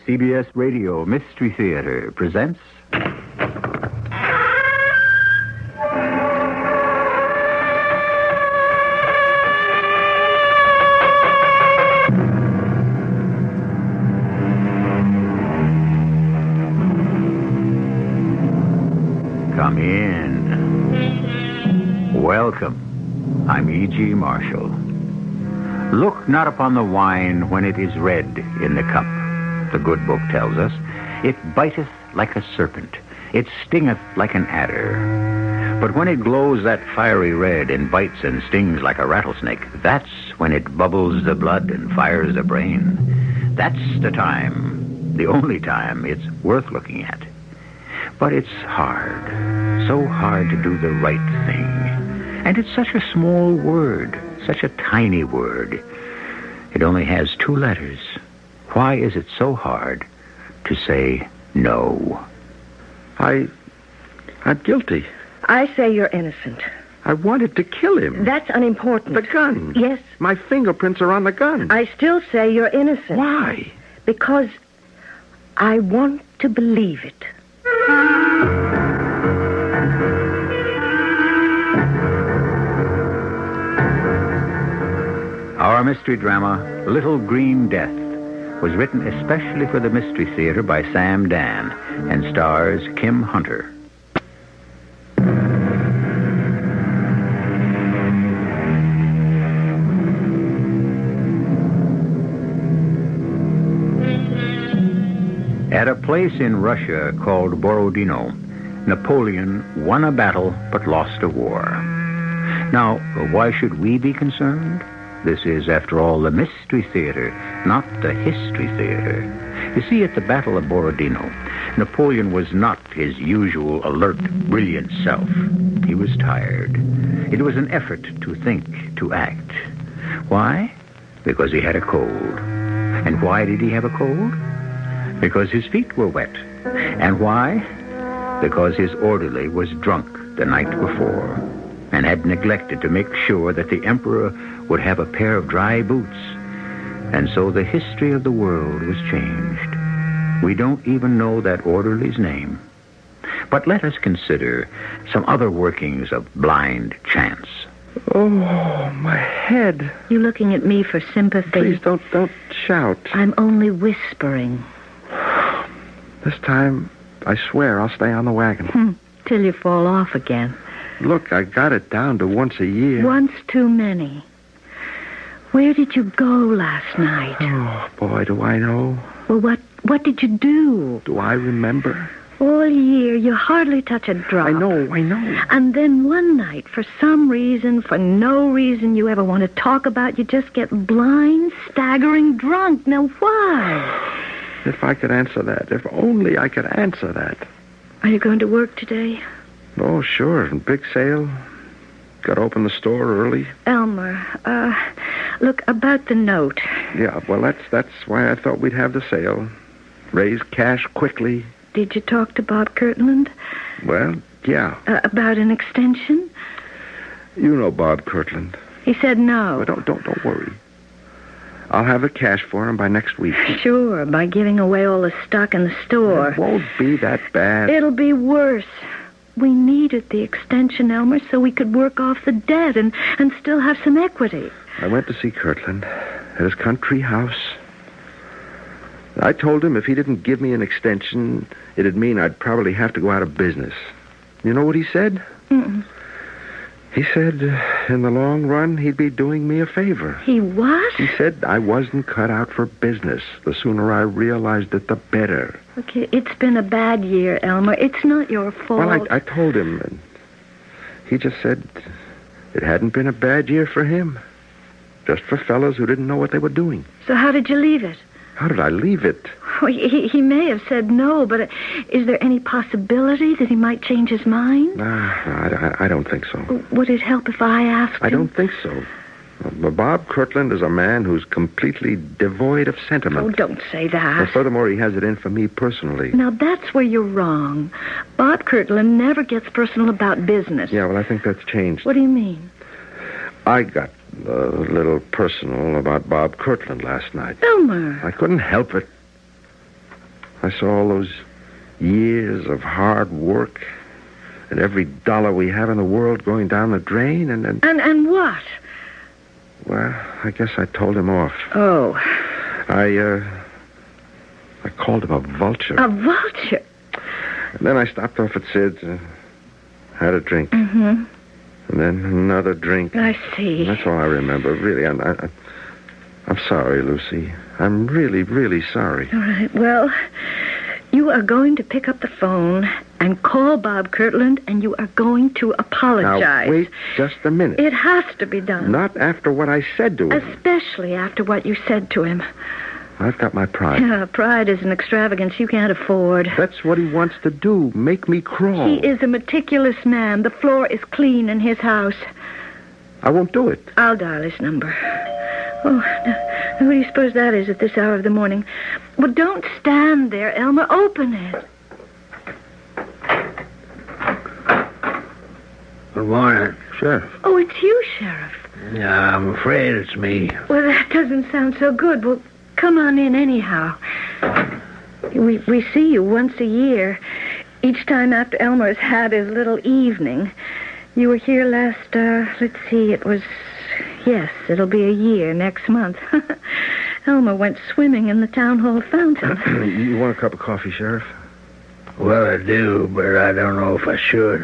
CBS Radio Mystery Theater presents... Come in. Welcome. I'm E.G. Marshall. Look not upon the wine when it is red in the cup. The good book tells us, it biteth like a serpent, it stingeth like an adder. But when it glows that fiery red and bites and stings like a rattlesnake, that's when it bubbles the blood and fires the brain. That's the time, the only time it's worth looking at. But it's hard, so hard to do the right thing. And it's such a small word, such a tiny word. It only has 2 letters. Why is it so hard to say no? I'm guilty. I say you're innocent. I wanted to kill him. That's unimportant. The gun. Yes. My fingerprints are on the gun. I still say you're innocent. Why? Because I want to believe it. Our mystery drama, Little Green Death, was written especially for the Mystery Theater by Sam Dan and stars Kim Hunter. At a place in Russia called Borodino, Napoleon won a battle but lost a war. Now, why should we be concerned? This is, after all, the Mystery Theater, not the History Theater. You see, at the Battle of Borodino, Napoleon was not his usual alert, brilliant self. He was tired. It was an effort to think, to act. Why? Because he had a cold. And why did he have a cold? Because his feet were wet. And why? Because his orderly was drunk the night before and had neglected to make sure that the emperor would have a pair of dry boots. And so the history of the world was changed. We don't even know that orderly's name. But let us consider some other workings of blind chance. Oh, my head. You looking at me for sympathy? Please don't shout. I'm only whispering. This time, I swear I'll stay on the wagon. Till you fall off again. Look, I got it down to once a year. Once too many. Where did you go last night? Oh, boy, do I know. Well, what did you do? Do I remember? All year, you hardly touch a drop. I know. And then one night, for some reason, for no reason you ever want to talk about, you just get blind, staggering drunk. Now, why? If I could answer that. If only I could answer that. Are you going to work today? Oh, sure. Big sale. Got to open the store early. Elmer, look, about the note. Yeah, well, that's why I thought we'd have the sale. Raise cash quickly. Did you talk to Bob Kirtland? Well, yeah. About an extension? You know Bob Kirtland. He said no. Well, don't worry. I'll have the cash for him by next week. Sure, by giving away all the stock in the store. It won't be that bad. It'll be worse. We needed the extension, Elmer, so we could work off the debt and still have some equity. I went to see Kirtland at his country house. I told him if he didn't give me an extension, it'd mean I'd probably have to go out of business. You know what he said? Mm-mm. He said, in the long run, he'd be doing me a favor. He what? He said I wasn't cut out for business. The sooner I realized it, the better. Okay, it's been a bad year, Elmer. It's not your fault. Well, I told him, and he just said it hadn't been a bad year for him. Just for fellows who didn't know what they were doing. So how did you leave it? How did I leave it? Well, he may have said no, but is there any possibility that he might change his mind? I don't think so. Would it help if I asked him? I don't think so. Bob Kirtland is a man who's completely devoid of sentiment. Oh, don't say that. And furthermore, he has it in for me personally. Now, that's where you're wrong. Bob Kirtland never gets personal about business. Yeah, well, I think that's changed. What do you mean? I got a little personal about Bob Kirtland last night. Elmer. I couldn't help it. I saw all those years of hard work and every dollar we have in the world going down the drain, and then... And what? Well, I guess I told him off. Oh. I called him a vulture. A vulture? And then I stopped off at Sid's and had a drink. Mm-hmm. And then another drink. I see. And that's all I remember. Really, I'm sorry, Lucy. I'm really, really sorry. All right, well, you are going to pick up the phone and call Bob Kirtland, and you are going to apologize. Now, wait just a minute. It has to be done. Not after what I said to him. Especially after what you said to him. I've got my pride. Yeah, pride is an extravagance you can't afford. That's what he wants to do, make me crawl. He is a meticulous man. The floor is clean in his house. I won't do it. I'll dial his number. Oh, now, who do you suppose that is at this hour of the morning? Well, don't stand there, Elmer. Open it. Good morning. Sheriff. Oh, it's you, Sheriff. Yeah, I'm afraid it's me. Well, that doesn't sound so good. Well, come on in anyhow. We see you once a year. Each time after Elmer has had his little evening. You were here last, let's see, yes, it'll be a year next month. Elmer went swimming in the town hall fountain. You want a cup of coffee, Sheriff? Well, I do, but I don't know if I should.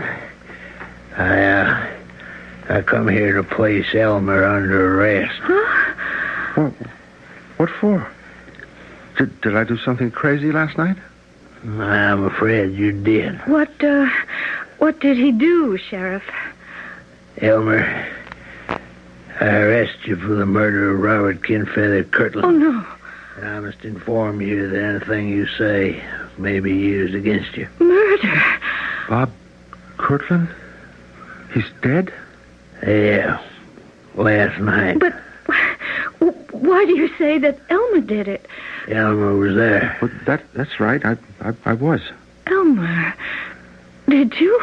I come here to place Elmer under arrest. Huh? What for? Did I do something crazy last night? I'm afraid you did. What did he do, Sheriff? Elmer, I arrest you for the murder of Robert Kinfeather Kirtland. Oh, no. And I must inform you that anything you say may be used against you. Murder? Bob Kirtland? He's dead? Yeah, last night. But why do you say that Elmer did it? Elmer was there. Well, that's right. I was. Elmer, did you?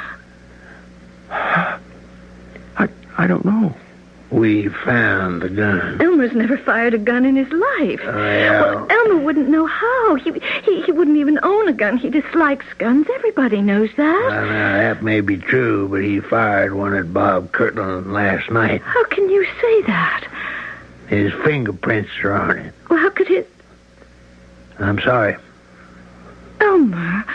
I don't know. We found the gun. Elmer's never fired a gun in his life. Yeah. Well, Elmer wouldn't know how. He wouldn't even own a gun. He dislikes guns. Everybody knows that. Well, now, that may be true, but he fired one at Bob Kirtland last night. How can you say that? His fingerprints are on it. Well, how could his... I'm sorry. Elmer.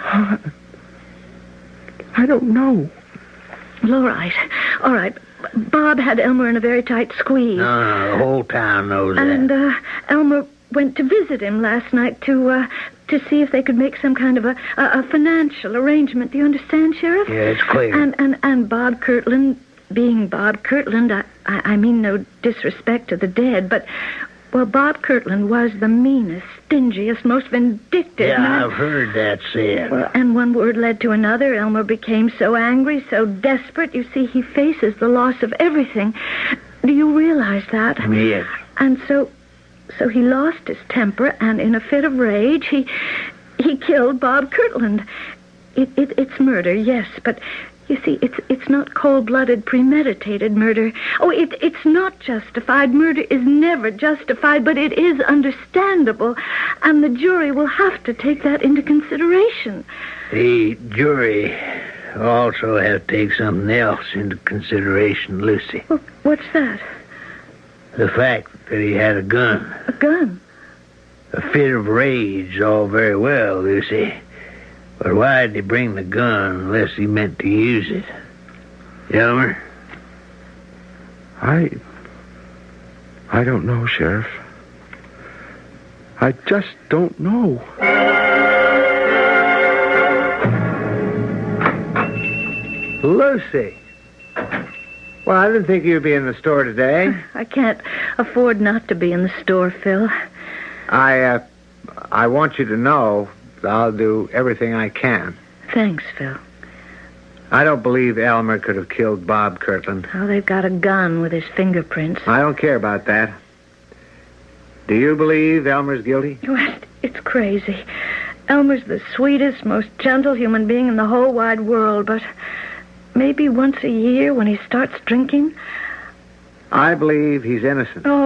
I don't know. Well, all right. Bob had Elmer in a very tight squeeze. No, the whole town knows that. And Elmer went to visit him last night to see if they could make some kind of a financial arrangement. Do you understand, Sheriff? Yeah, it's clear. And Bob Kirtland, being Bob Kirtland, I mean no disrespect to the dead, but... Well, Bob Kirtland was the meanest, stingiest, most vindictive Yeah, man. I've heard that said. Well, and one word led to another. Elmer became so angry, so desperate. You see, he faces the loss of everything. Do you realize that? Yes. And so he lost his temper, and in a fit of rage, he killed Bob Kirtland. It's murder, yes, but... You see, it's not cold-blooded, premeditated murder. Oh, it's not justified. Murder is never justified, but it is understandable. And the jury will have to take that into consideration. The jury also have to take something else into consideration, Lucy. Well, what's that? The fact that he had a gun. A gun? A fit of rage, all very well, Lucy. But why did he bring the gun unless he meant to use it? Elmer? I don't know, Sheriff. I just don't know. Lucy. Well, I didn't think you'd be in the store today. I can't afford not to be in the store, Phil. I want you to know I'll do everything I can. Thanks, Phil. I don't believe Elmer could have killed Bob Kirtland. Oh, they've got a gun with his fingerprints. I don't care about that. Do you believe Elmer's guilty? Well, it's crazy. Elmer's the sweetest, most gentle human being in the whole wide world, but maybe once a year when he starts drinking... I believe he's innocent. Oh,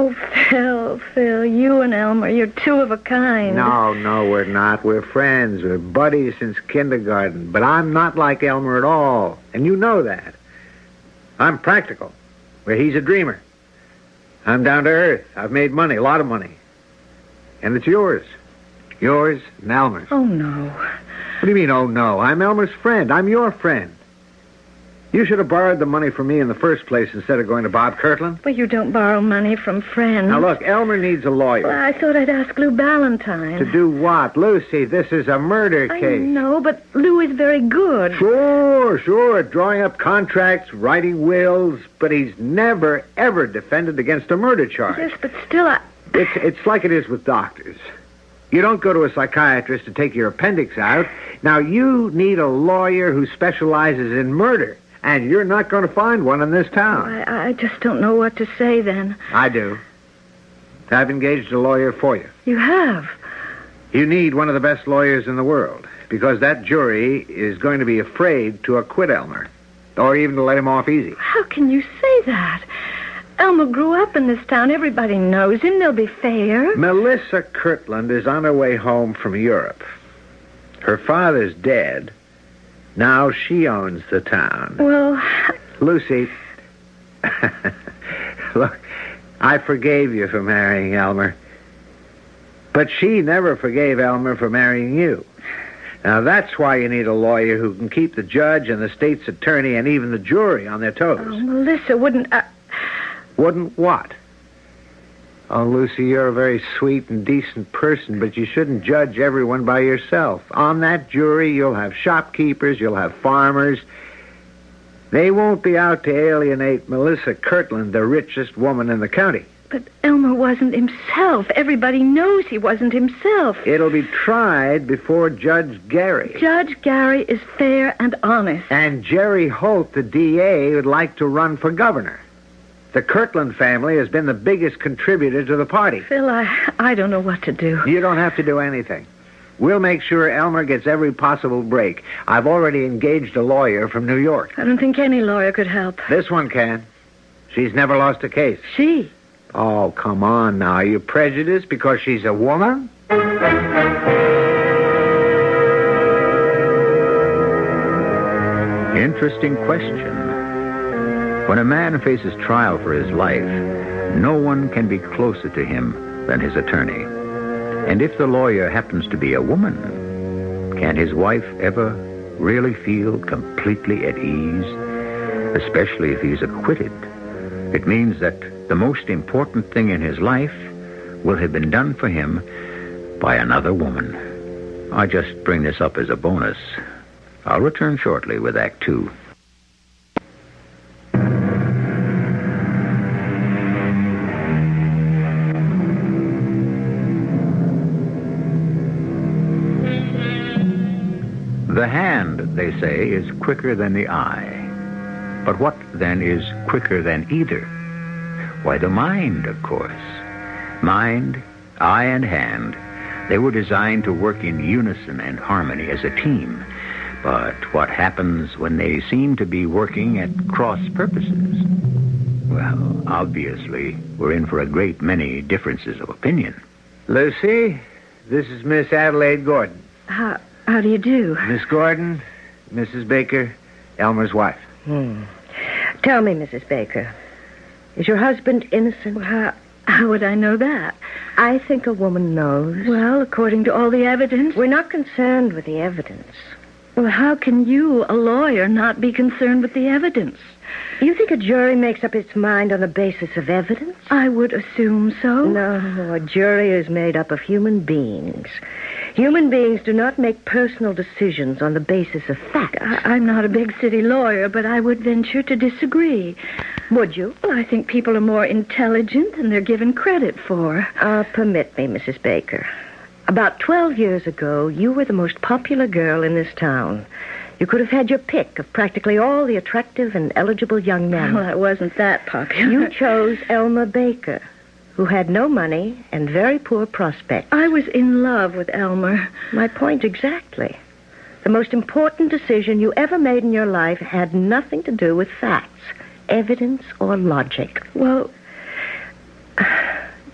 Phil, you and Elmer, you're two of a kind. No, we're not. We're friends. We're buddies since kindergarten. But I'm not like Elmer at all. And you know that. I'm practical, where he's a dreamer. I'm down to earth. I've made money, a lot of money. And it's yours. Yours and Elmer's. Oh, no. What do you mean, oh, no? I'm Elmer's friend. I'm your friend. You should have borrowed the money from me in the first place instead of going to Bob Kirtland. Well, you don't borrow money from friends. Now, look, Elmer needs a lawyer. Well, I thought I'd ask Lou Ballantyne. To do what? Lucy, this is a murder I case. know, but Lou is very good. Sure. Drawing up contracts, writing wills, but he's never, ever defended against a murder charge. Yes, but still, It's like it is with doctors. You don't go to a psychiatrist to take your appendix out. Now, you need a lawyer who specializes in murder. And you're not going to find one in this town. I just don't know what to say then. I do. I've engaged a lawyer for you. You have? You need one of the best lawyers in the world, because that jury is going to be afraid to acquit Elmer, or even to let him off easy. How can you say that? Elmer grew up in this town. Everybody knows him. They'll be fair. Melissa Kirtland is on her way home from Europe. Her father's dead. Now she owns the town. Well, Lucy, look, I forgave you for marrying Elmer. But she never forgave Elmer for marrying you. Now, that's why you need a lawyer who can keep the judge and the state's attorney and even the jury on their toes. oh, Melissa wouldn't... Wouldn't what? Oh, Lucy, you're a very sweet and decent person, but you shouldn't judge everyone by yourself. On that jury, you'll have shopkeepers, you'll have farmers. They won't be out to alienate Melissa Kirtland, the richest woman in the county. But Elmer wasn't himself. Everybody knows he wasn't himself. It'll be tried before Judge Gary. Judge Gary is fair and honest. And Jerry Holt, the DA, would like to run for governor. The Kirtland family has been the biggest contributor to the party. Phil, I don't know what to do. You don't have to do anything. We'll make sure Elmer gets every possible break. I've already engaged a lawyer from New York. I don't think any lawyer could help. This one can. She's never lost a case. She? Oh, come on now. Are you prejudiced because she's a woman? Interesting question. When a man faces trial for his life, no one can be closer to him than his attorney. And if the lawyer happens to be a woman, can his wife ever really feel completely at ease? Especially if he's acquitted. It means that the most important thing in his life will have been done for him by another woman. I just bring this up as a bonus. I'll return shortly with Act 2. The hand, they say, is quicker than the eye. But what, then, is quicker than either? Why, the mind, of course. Mind, eye, and hand, they were designed to work in unison and harmony as a team. But what happens when they seem to be working at cross purposes? Well, obviously, we're in for a great many differences of opinion. Lucy, this is Miss Adelaide Gordon. How do you do? Miss Gordon, Mrs. Baker, Elmer's wife. Tell me, Mrs. Baker, is your husband innocent? Well, how would I know that? I think a woman knows. Well, according to all the evidence. We're not concerned with the evidence. Well, how can you, a lawyer, not be concerned with the evidence? You think a jury makes up its mind on the basis of evidence? I would assume so. No, a jury is made up of human beings. Human beings do not make personal decisions on the basis of facts. I'm not a big city lawyer, but I would venture to disagree. Would you? Well, I think people are more intelligent than they're given credit for. Permit me, Mrs. Baker. About 12 years ago, you were the most popular girl in this town. You could have had your pick of practically all the attractive and eligible young men. Well, I wasn't that popular. You chose Elmer Baker, who had no money and very poor prospects. I was in love with Elmer. My point exactly. The most important decision you ever made in your life had nothing to do with facts, evidence, or logic. Well,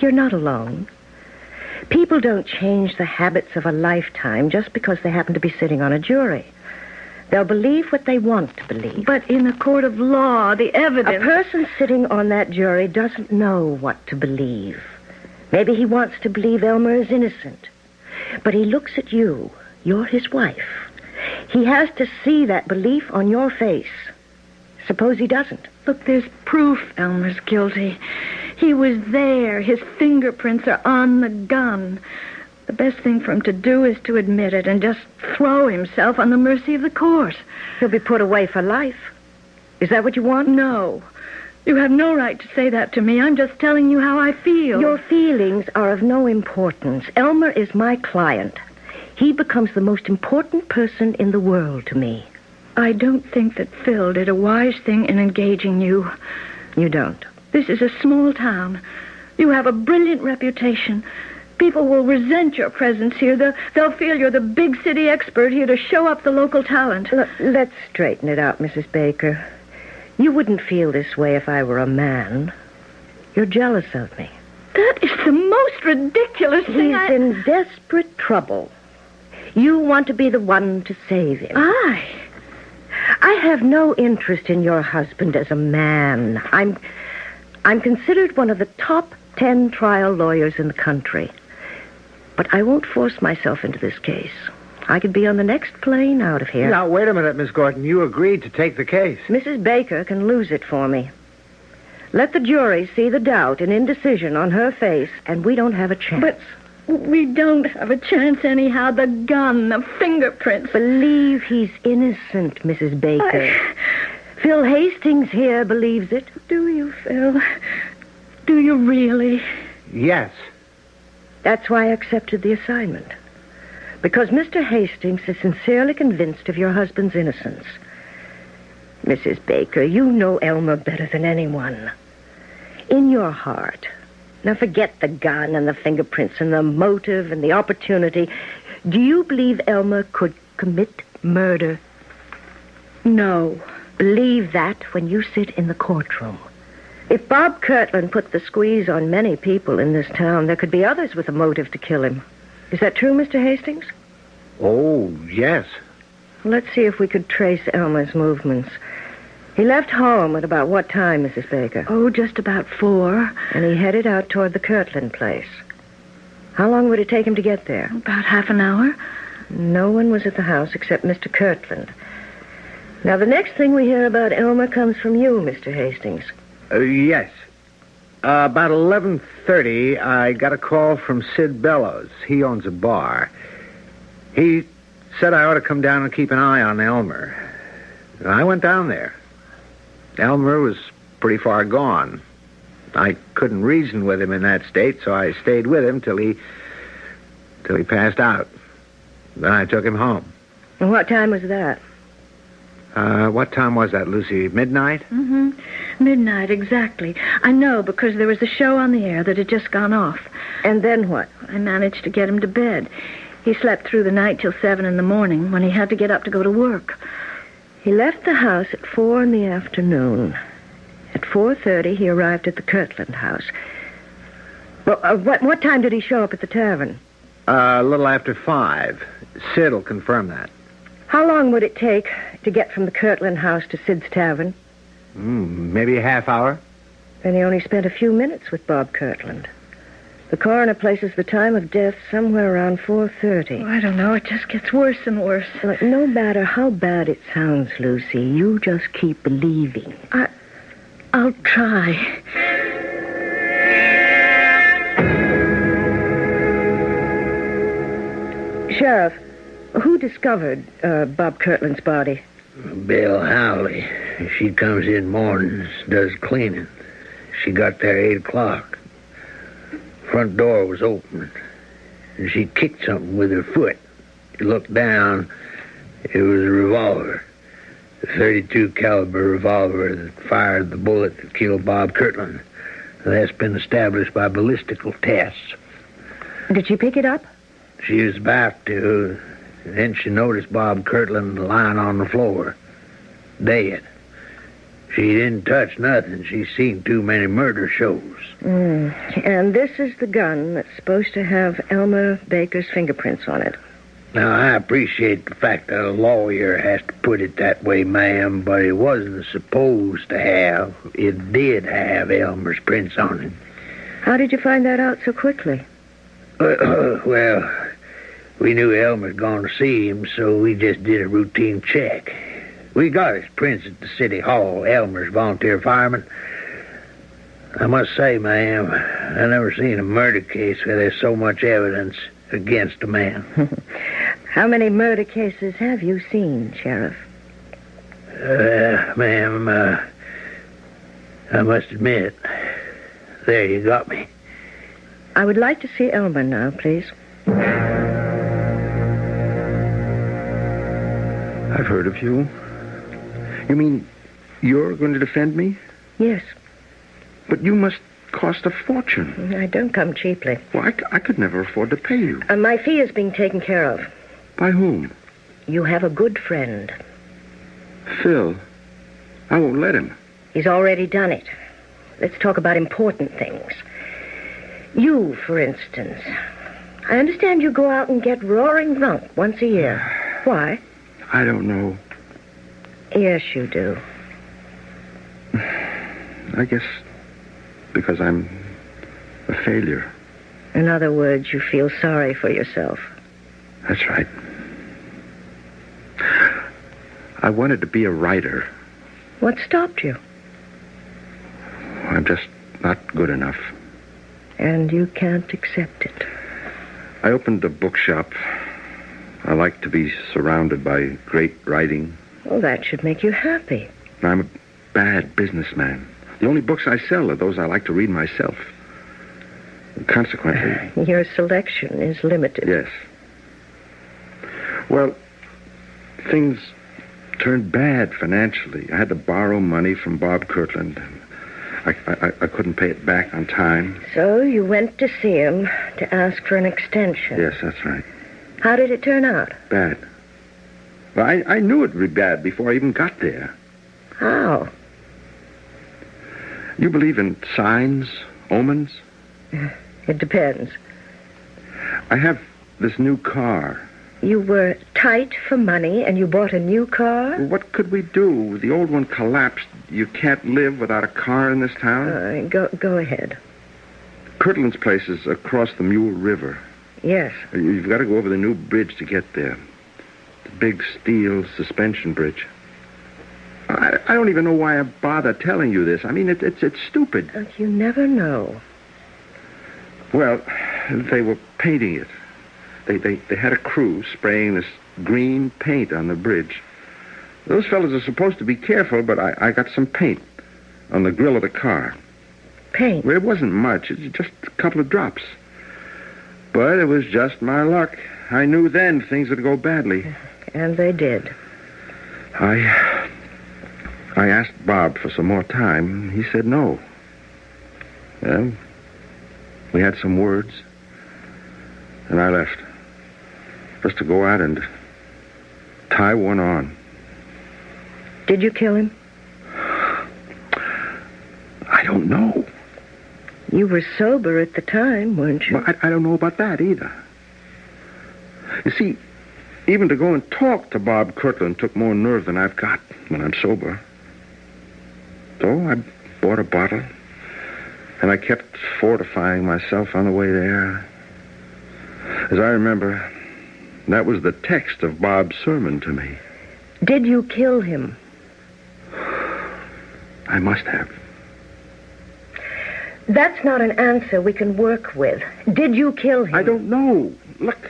You're not alone. People don't change the habits of a lifetime just because they happen to be sitting on a jury. They'll believe what they want to believe. But in a court of law, the evidence... A person sitting on that jury doesn't know what to believe. Maybe he wants to believe Elmer is innocent. But he looks at you. You're his wife. He has to see that belief on your face. Suppose he doesn't. Look, there's proof Elmer's guilty. He was there. His fingerprints are on the gun. The best thing for him to do is to admit it and just throw himself on the mercy of the court. He'll be put away for life. Is that what you want? No. You have no right to say that to me. I'm just telling you how I feel. Your feelings are of no importance. Elmer is my client. He becomes the most important person in the world to me. I don't think that Phil did a wise thing in engaging you. You don't? This is a small town. You have a brilliant reputation. People will resent your presence here. They'll feel you're the big city expert here to show up the local talent. Look, let's straighten it out, Mrs. Baker. You wouldn't feel this way if I were a man. You're jealous of me. That is the most ridiculous thing. He's in desperate trouble. You want to be the one to save him. I have no interest in your husband as a man. I'm considered one of the top 10 trial lawyers in the country. But I won't force myself into this case. I could be on the next plane out of here. Now, wait a minute, Miss Gordon. You agreed to take the case. Mrs. Baker can lose it for me. Let the jury see the doubt and indecision on her face, and we don't have a chance. But we don't have a chance anyhow. The gun, the fingerprints. Believe he's innocent, Mrs. Baker. Phil Hastings here believes it. Do you, Phil? Do you really? Yes. That's why I accepted the assignment. Because Mr. Hastings is sincerely convinced of your husband's innocence. Mrs. Baker, you know Elmer better than anyone. In your heart. Now forget the gun and the fingerprints and the motive and the opportunity. Do you believe Elmer could commit murder? No. Believe that when you sit in the courtroom. If Bob Kirtland put the squeeze on many people in this town, there could be others with a motive to kill him. Is that true, Mr. Hastings? Oh, yes. Let's see if we could trace Elmer's movements. He left home at about what time, Mrs. Baker? Oh, just about 4. And he headed out toward the Kirtland place. How long would it take him to get there? About half an hour. No one was at the house except Mr. Kirtland. Now, the next thing we hear about Elmer comes from you, Mr. Hastings. Yes. About 11:30, I got a call from Sid Bellows. He owns a bar. He said I ought to come down and keep an eye on Elmer. And I went down there. Elmer was pretty far gone. I couldn't reason with him in that state, so I stayed with him till he passed out. Then I took him home. And what time was that? What time was that, Lucy? Midnight? Mm-hmm. Midnight, exactly. I know, because there was a show on the air that had just gone off. And then what? I managed to get him to bed. He slept through the night till 7 in the morning when he had to get up to go to work. He left the house at 4 in the afternoon. At 4:30, he arrived at the Kirtland house. Well, what time did he show up at the tavern? A little after 5. Sid'll confirm that. How long would it take to get from the Kirtland house to Sid's tavern? Maybe a half hour. Then he only spent a few minutes with Bob Kirtland. The coroner places the time of death somewhere around 4:30. Oh, I don't know. It just gets worse and worse. Look, no matter how bad it sounds, Lucy, you just keep believing. I'll try. Sheriff, who discovered Bob Kirtland's body? Bill Howley. She comes in mornings, does cleaning. She got there 8 o'clock. Front door was open, and she kicked something with her foot. She looked down. It was a revolver. A .32 caliber revolver that fired the bullet that killed Bob Kirtland. That's been established by ballistical tests. Did she pick it up? She was about to. Then she noticed Bob Kirtland lying on the floor, dead. She didn't touch nothing. She's seen too many murder shows. And this is the gun that's supposed to have Elmer Baker's fingerprints on it. Now, I appreciate the fact that a lawyer has to put it that way, ma'am, but it wasn't supposed to have. It did have Elmer's prints on it. How did you find that out so quickly? Well, we knew Elmer's gone to see him, so we just did a routine check. We got his prints at the city hall, Elmer's volunteer fireman. I must say, ma'am, I never seen a murder case where there's so much evidence against a man. How many murder cases have you seen, Sheriff? Ma'am, I must admit, there you got me. I would like to see Elmer now, please. I've heard of you. You mean you're going to defend me? Yes. But you must cost a fortune. I don't come cheaply. Well, I could never afford to pay you. My fee is being taken care of. By whom? You have a good friend. Phil. I won't let him. He's already done it. Let's talk about important things. You, for instance. I understand you go out and get roaring drunk once a year. Why? I don't know. Yes, you do. I guess because I'm a failure. In other words, you feel sorry for yourself. That's right. I wanted to be a writer. What stopped you? I'm just not good enough. And you can't accept it. I opened a bookshop. I like to be surrounded by great writing. Well, that should make you happy. I'm a bad businessman. The only books I sell are those I like to read myself. And consequently... Your selection is limited. Yes. Well, things turned bad financially. I had to borrow money from Bob Kirtland. I couldn't pay it back on time. So you went to see him to ask for an extension. Yes, that's right. How did it turn out? Bad. Well, I knew it would be bad before I even got there. How? You believe in signs, omens? It depends. I have this new car. You were tight for money and you bought a new car? What could we do? The old one collapsed. You can't live without a car in this town. Go ahead. Kirtland's place is across the Mule River. Yes. You've got to go over the new bridge to get there. The big steel suspension bridge. I don't even know why I bother telling you this. I mean, it's stupid. You never know. Well, they were painting it. They had a crew spraying this green paint on the bridge. Those fellas are supposed to be careful, but I got some paint on the grill of the car. Paint? Well, it wasn't much. It was just a couple of drops. But it was just my luck. I knew then things would go badly. And they did. I asked Bob for some more time. He said no. Well, we had some words, and I left. Just to go out and tie one on. Did you kill him? I don't know. You were sober at the time, weren't you? Well, I don't know about that either. You see, even to go and talk to Bob Kirtland took more nerve than I've got when I'm sober. So I bought a bottle, and I kept fortifying myself on the way there. As I remember, that was the text of Bob's sermon to me. Did you kill him? I must have. That's not an answer we can work with. Did you kill him? I don't know. Look,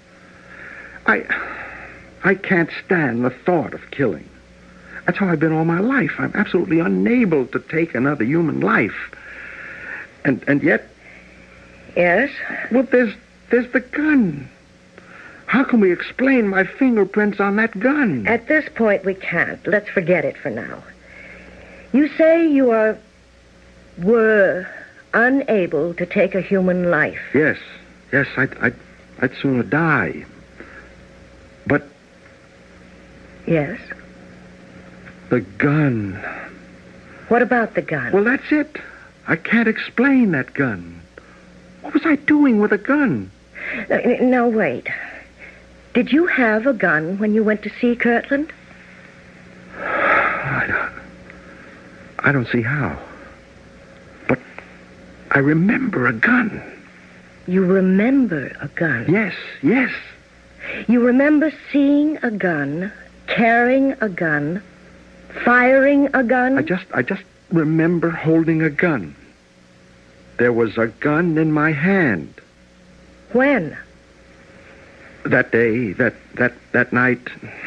I can't stand the thought of killing. That's how I've been all my life. I'm absolutely unable to take another human life. And yet... Yes? Well, there's the gun. How can we explain my fingerprints on that gun? At this point, we can't. Let's forget it for now. You say you were unable to take a human life. Yes, I'd sooner die. But... Yes? The gun. What about the gun? Well, that's it. I can't explain that gun. What was I doing with a gun? Now, wait. Did you have a gun when you went to see Kirtland? I don't see how. But I remember a gun. You remember a gun? Yes. You remember seeing a gun, carrying a gun, firing a gun? I just remember holding a gun. There was a gun in my hand. When? That day, that night.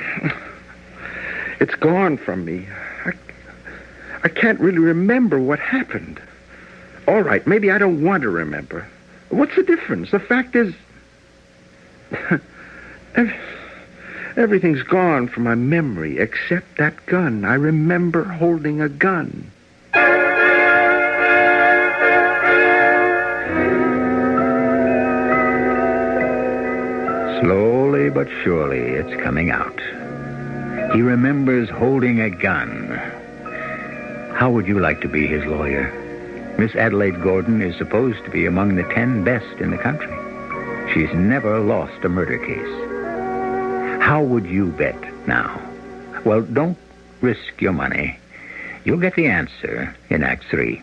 It's gone from me. I can't really remember what happened. All right, maybe I don't want to remember. What's the difference? The fact is, everything's gone from my memory except that gun. I remember holding a gun. Slowly but surely, it's coming out. He remembers holding a gun. How would you like to be his lawyer? Miss Adelaide Gordon is supposed to be among the 10 best in the country. She's never lost a murder case. How would you bet now? Well, don't risk your money. You'll get the answer in Act 3.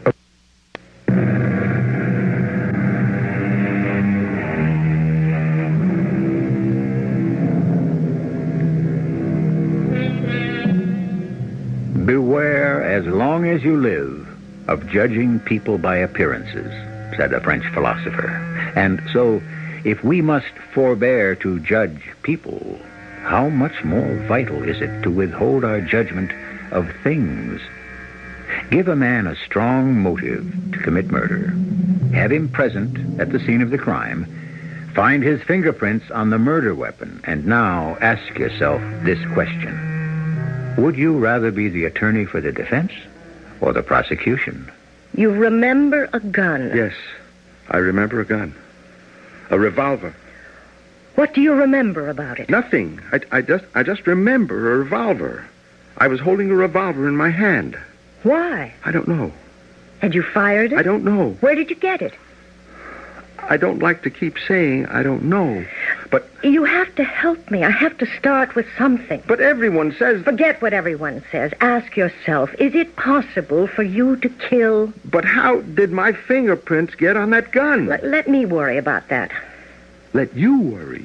Beware, as long as you live, of judging people by appearances, said a French philosopher. And so, if we must forbear to judge people, how much more vital is it to withhold our judgment of things? Give a man a strong motive to commit murder. Have him present at the scene of the crime. Find his fingerprints on the murder weapon. And now ask yourself this question. Would you rather be the attorney for the defense or the prosecution? You remember a gun? Yes, I remember a gun. A revolver. What do you remember about it? Nothing. I just remember a revolver. I was holding a revolver in my hand. Why? I don't know. Had you fired it? I don't know. Where did you get it? I don't like to keep saying I don't know, but... You have to help me. I have to start with something. But everyone says... Forget what everyone says. Ask yourself, is it possible for you to kill? But how did my fingerprints get on that gun? Let me worry about that. Let you worry?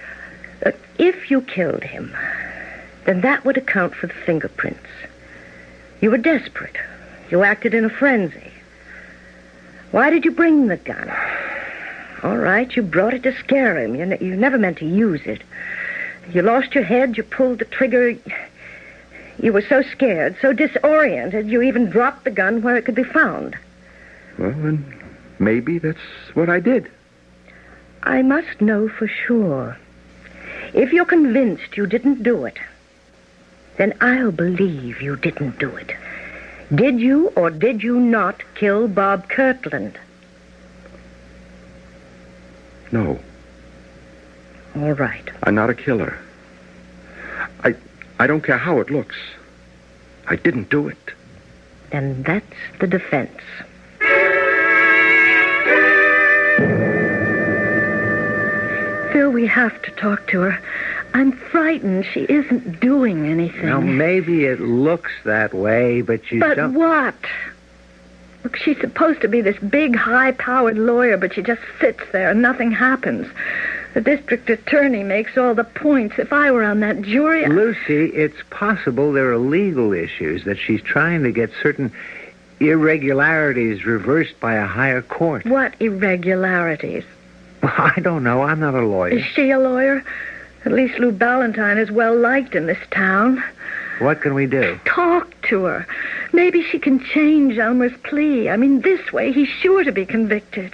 If you killed him, then that would account for the fingerprints. You were desperate. You acted in a frenzy. Why did you bring the gun? All right, you brought it to scare him. You never meant to use it. You lost your head, you pulled the trigger. You were so scared, so disoriented, you even dropped the gun where it could be found. Well, then, maybe that's what I did. I must know for sure. If you're convinced you didn't do it, then I'll believe you didn't do it. Did you or did you not kill Bob Kirtland? No. All right. I'm not a killer. I don't care how it looks. I didn't do it. Then that's the defense. Phil, we have to talk to her. I'm frightened. She isn't doing anything. Now, maybe it looks that way, but you don't... But what? Look, she's supposed to be this big, high-powered lawyer, but she just sits there and nothing happens. The district attorney makes all the points. If I were on that jury... Lucy, it's possible there are legal issues, that she's trying to get certain irregularities reversed by a higher court. What irregularities? Well, I don't know. I'm not a lawyer. Is she a lawyer? At least Lou Ballantyne is well-liked in this town. What can we do? Talk to her. Maybe she can change Elmer's plea. I mean, this way he's sure to be convicted.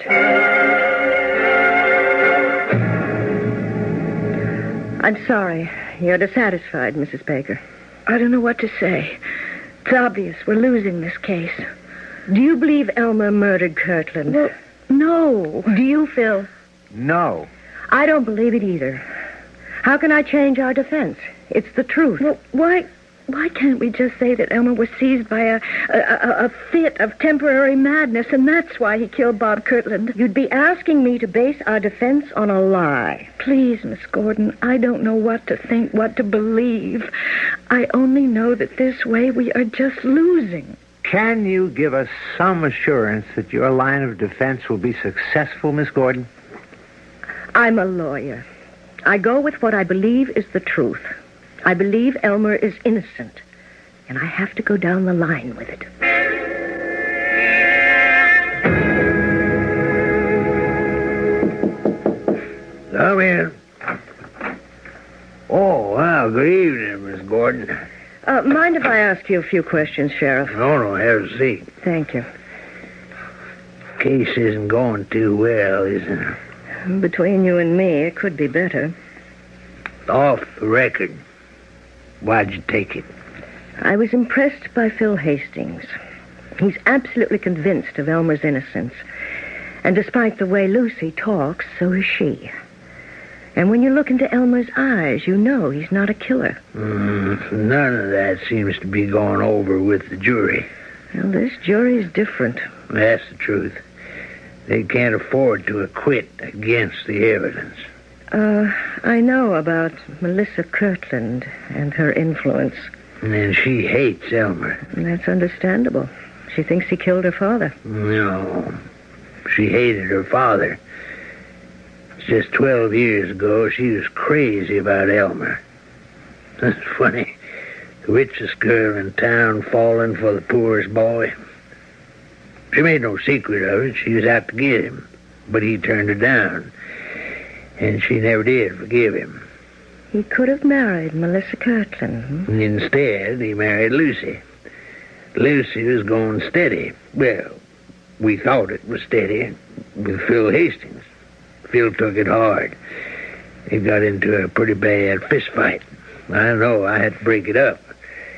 I'm sorry. You're dissatisfied, Mrs. Baker. I don't know what to say. It's obvious we're losing this case. Do you believe Elmer murdered Kirtland? Well, no. Do you, Phil? No. I don't believe it either. How can I change our defense? It's the truth. Well, why Why can't we just say that Elmer was seized by a fit of temporary madness, and that's why he killed Bob Kirtland? You'd be asking me to base our defense on a lie. Please, Miss Gordon, I don't know what to think, what to believe. I only know that this way we are just losing. Can you give us some assurance that your line of defense will be successful, Miss Gordon? I'm a lawyer. I go with what I believe is the truth. I believe Elmer is innocent, and I have to go down the line with it. Come in. Oh, well, good evening, Miss Gordon. Mind if I ask you a few questions, Sheriff? No, have a seat. Thank you. Case isn't going too well, is it? Between you and me, it could be better. Off the record. Why'd you take it? I was impressed by Phil Hastings. He's absolutely convinced of Elmer's innocence. And despite the way Lucy talks, so is she. And when you look into Elmer's eyes, you know he's not a killer. None of that seems to be going over with the jury. Well, this jury's different. That's the truth. They can't afford to acquit against the evidence. I know about Melissa Kirtland and her influence. And she hates Elmer. And that's understandable. She thinks he killed her father. No, she hated her father. Just 12 years ago, she was crazy about Elmer. That's funny. The richest girl in town falling for the poorest boy. She made no secret of it. She was out to get him. But he turned her down. And she never did forgive him. He could have married Melissa Kirtland. Instead, he married Lucy. Lucy was going steady. Well, we thought it was steady with Phil Hastings. Phil took it hard. He got into a pretty bad fist fight. I know, I had to break it up.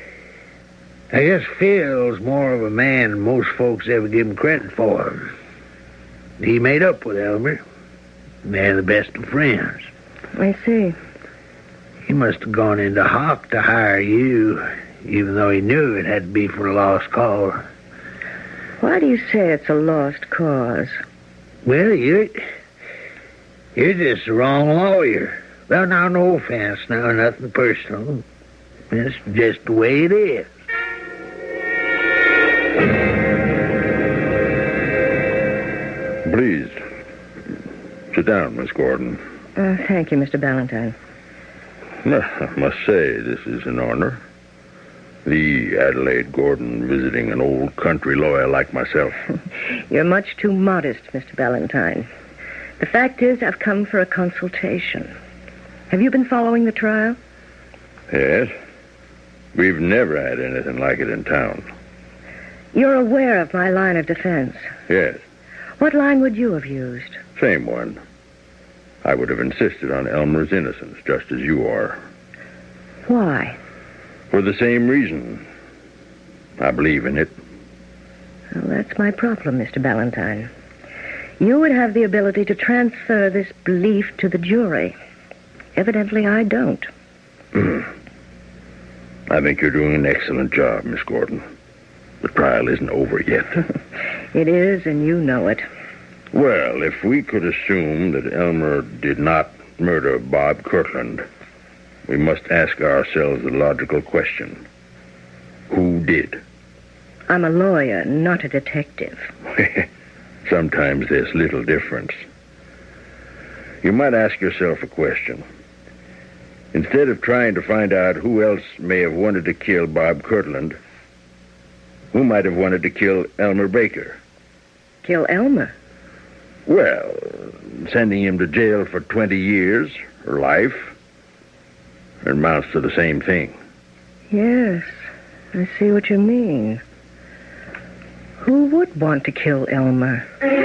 I guess Phil's more of a man than most folks ever give him credit for. He made up with Elmer. They're the best of friends. I see. He must have gone into hock to hire you, even though he knew it had to be for a lost cause. Why do you say it's a lost cause? Well, you're just the wrong lawyer. Well, now, no offense, now, nothing personal. It's just the way it is. Please, sit down, Miss Gordon. Thank you, Mr. Ballantyne. I must say, this is an honor. The Adelaide Gordon visiting an old country lawyer like myself. You're much too modest, Mr. Ballantyne. The fact is, I've come for a consultation. Have you been following the trial? Yes. We've never had anything like it in town. You're aware of my line of defense. Yes. What line would you have used? Same one. I would have insisted on Elmer's innocence, just as you are. Why? For the same reason. I believe in it. Well, that's my problem, Mr. Ballantyne. You would have the ability to transfer this belief to the jury. Evidently, I don't. I think you're doing an excellent job, Miss Gordon. The trial isn't over yet. It is, and you know it. Well, if we could assume that Elmer did not murder Bob Kirtland, we must ask ourselves the logical question. Who did? I'm a lawyer, not a detective. Sometimes there's little difference. You might ask yourself a question. Instead of trying to find out who else may have wanted to kill Bob Kirtland, who might have wanted to kill Elmer Baker? Kill Elmer? Well, sending him to jail for 20 years, or life, amounts to the same thing. Yes, I see what you mean. Who would want to kill Elmer?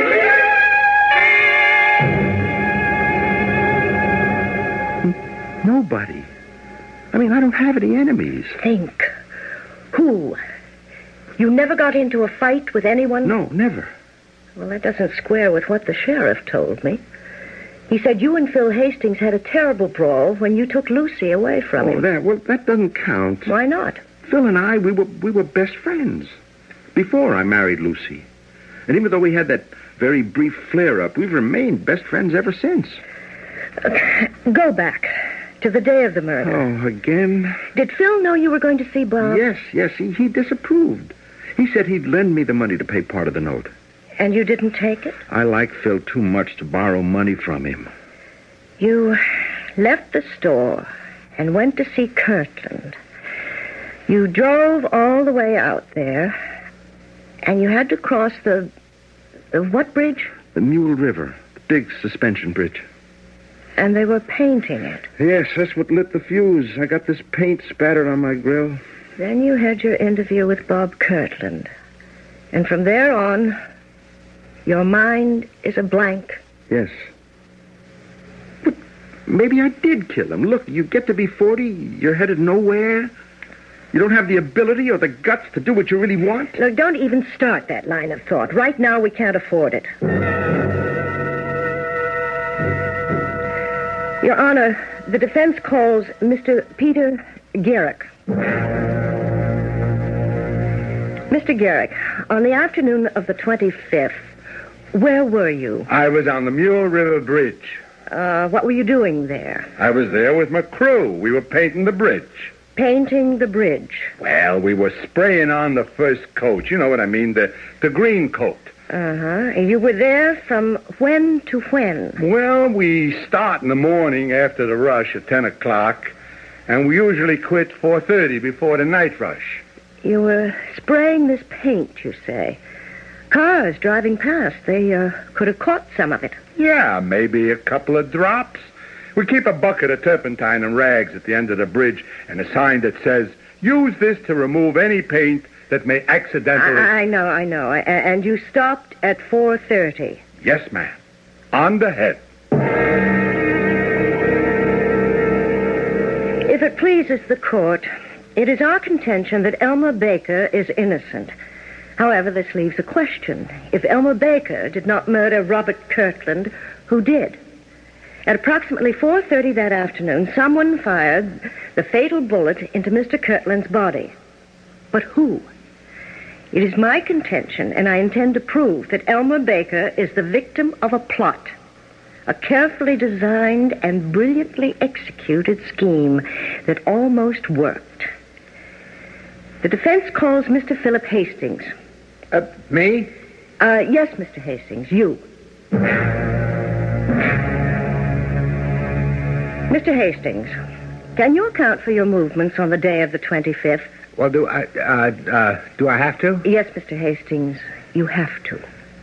Nobody. I mean, I don't have any enemies. Think. Who? You never got into a fight with anyone? No, never. Well, that doesn't square with what the sheriff told me. He said you and Phil Hastings had a terrible brawl when you took Lucy away from him. That doesn't count. Why not? Phil and I, we were best friends before I married Lucy. And even though we had that very brief flare-up, we've remained best friends ever since. Go back to the day of the murder. Oh, again? Did Phil know you were going to see Bob? Yes, he disapproved. He said he'd lend me the money to pay part of the note. And you didn't take it? I like Phil too much to borrow money from him. You left the store and went to see Kirtland. You drove all the way out there, and you had to cross the what bridge? The Mule River, the big suspension bridge. And they were painting it. Yes, that's what lit the fuse. I got this paint spattered on my grill. Then you had your interview with Bob Kirtland. And from there on, your mind is a blank. Yes. But maybe I did kill him. Look, you get to be 40, you're headed nowhere. You don't have the ability or the guts to do what you really want. Look, don't even start that line of thought. Right now, we can't afford it. Your Honor, the defense calls Mr. Peter Garrick. Mr. Garrick, on the afternoon of the 25th, where were you? I was on the Mule River Bridge. What were you doing there? I was there with my crew. We were painting the bridge. Painting the bridge. Well, we were spraying on the first coat. You know what I mean, the green coat. Uh-huh. You were there from when to when? Well, we start in the morning after the rush at 10 o'clock, and we usually quit 4:30 before the night rush. You were spraying this paint, you say. Cars driving past, they could have caught some of it. Yeah, maybe a couple of drops. We keep a bucket of turpentine and rags at the end of the bridge and a sign that says, use this to remove any paint that may accidentally... I know. And you stopped at 4:30. Yes, ma'am. On the head. If it pleases the court, it is our contention that Elmer Baker is innocent. However, this leaves a question. If Elmer Baker did not murder Robert Kirtland, who did? At approximately 4:30 that afternoon, someone fired the fatal bullet into Mr. Kirtland's body. But who? It is my contention, and I intend to prove, that Elmer Baker is the victim of a plot, a carefully designed and brilliantly executed scheme that almost worked. The defense calls Mr. Philip Hastings. Me? Yes, Mr. Hastings, you. Mr. Hastings, can you account for your movements on the day of the 25th? Well, do I have to? Yes, Mr. Hastings, you have to.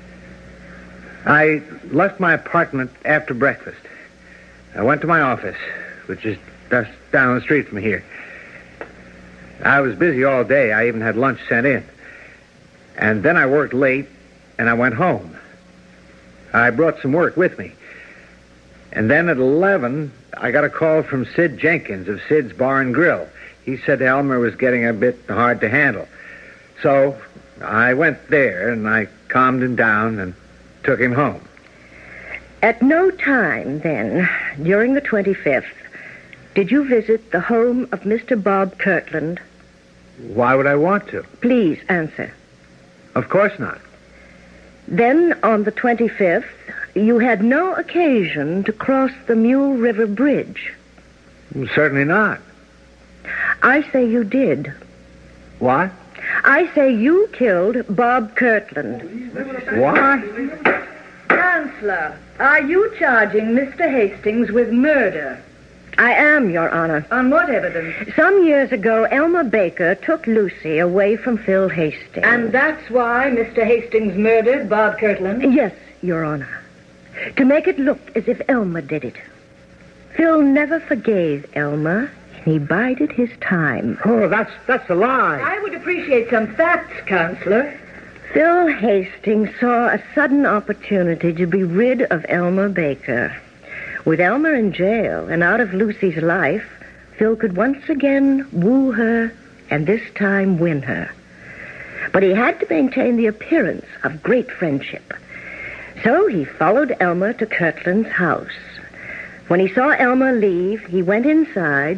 I left my apartment after breakfast. I went to my office, which is just down the street from here. I was busy all day. I even had lunch sent in. And then I worked late, and I went home. I brought some work with me. And then at 11, I got a call from Sid Jenkins of Sid's Bar and Grill. He said Elmer was getting a bit hard to handle. So I went there, and I calmed him down and took him home. At no time, then, during the 25th, did you visit the home of Mr. Bob Kirtland? Why would I want to? Please answer. Of course not. Then, on the 25th, you had no occasion to cross the Mule River Bridge. Certainly not. I say you did. What? I say you killed Bob Kirtland. What? Chancellor, are you charging Mr. Hastings with murder? I am, Your Honor. On what evidence? Some years ago, Elmer Baker took Lucy away from Phil Hastings. And that's why Mr. Hastings murdered Bob Kirtland? Yes, Your Honor. To make it look as if Elmer did it. Phil never forgave Elmer. He bided his time. Oh, that's a lie. I would appreciate some facts, Counselor. Phil Hastings saw a sudden opportunity to be rid of Elmer Baker. With Elmer in jail and out of Lucy's life, Phil could once again woo her and this time win her. But he had to maintain the appearance of great friendship. So he followed Elmer to Kirtland's house. When he saw Elmer leave, he went inside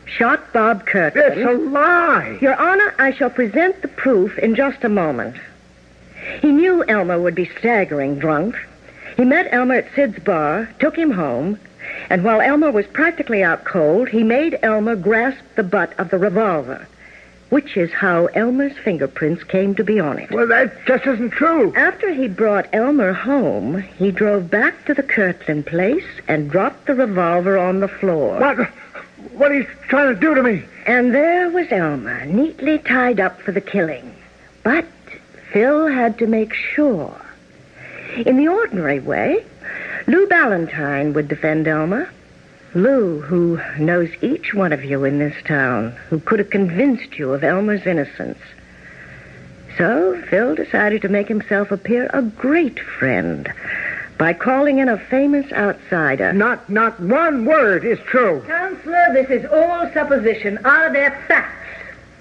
shot Bob Kirtland. It's a lie! Your Honor, I shall present the proof in just a moment. He knew Elmer would be staggering drunk. He met Elmer at Sid's bar, took him home, and while Elmer was practically out cold, he made Elmer grasp the butt of the revolver, which is how Elmer's fingerprints came to be on it. Well, that just isn't true. After he brought Elmer home, he drove back to the Kirtland place and dropped the revolver on the floor. What are you trying to do to me? And there was Elmer, neatly tied up for the killing. But Phil had to make sure. In the ordinary way, Lou Ballantyne would defend Elmer. Lou, who knows each one of you in this town, who could have convinced you of Elmer's innocence. So Phil decided to make himself appear a great friend by calling in a famous outsider. Not one word is true. Counselor, this is all supposition. Are there facts?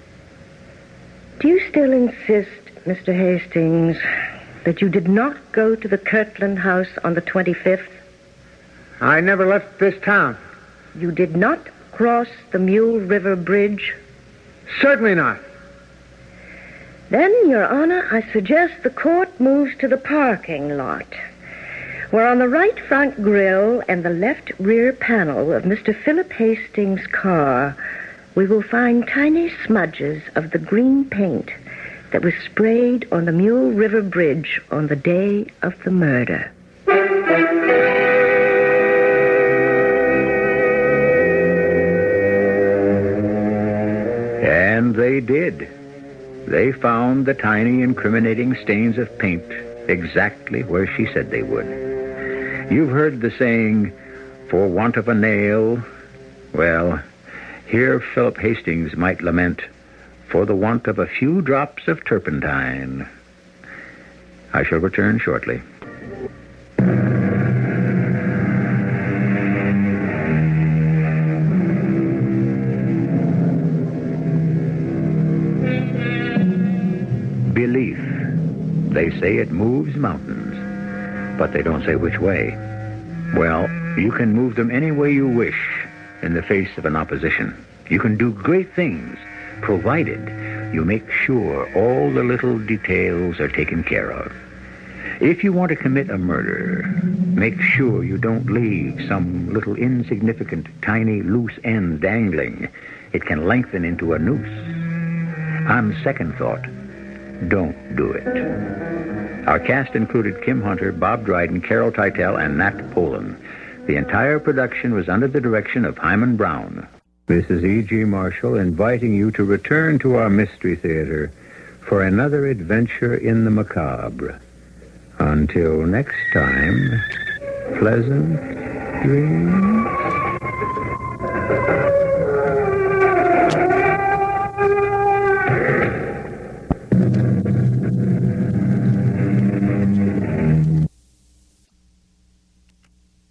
Do you still insist, Mr. Hastings, that you did not go to the Kirtland house on the 25th? I never left this town. You did not cross the Mule River Bridge? Certainly not. Then, Your Honor, I suggest the court moves to the parking lot, where on the right front grille and the left rear panel of Mr. Philip Hastings' car, we will find tiny smudges of the green paint that was sprayed on the Mule River Bridge on the day of the murder. And they did. They found the tiny incriminating stains of paint exactly where she said they would. You've heard the saying, for want of a nail. Well, here Philip Hastings might lament, for the want of a few drops of turpentine. I shall return shortly. Belief. They say it moves mountains, but they don't say which way. Well, you can move them any way you wish in the face of an opposition. You can do great things, provided you make sure all the little details are taken care of. If you want to commit a murder, make sure you don't leave some little insignificant, tiny, loose end dangling. It can lengthen into a noose. On second thought, don't do it. Our cast included Kim Hunter, Bob Dryden, Carol Teitel, and Nat Polen. The entire production was under the direction of Hyman Brown. This is E.G. Marshall inviting you to return to our Mystery Theater for another adventure in the macabre. Until next time, pleasant dreams.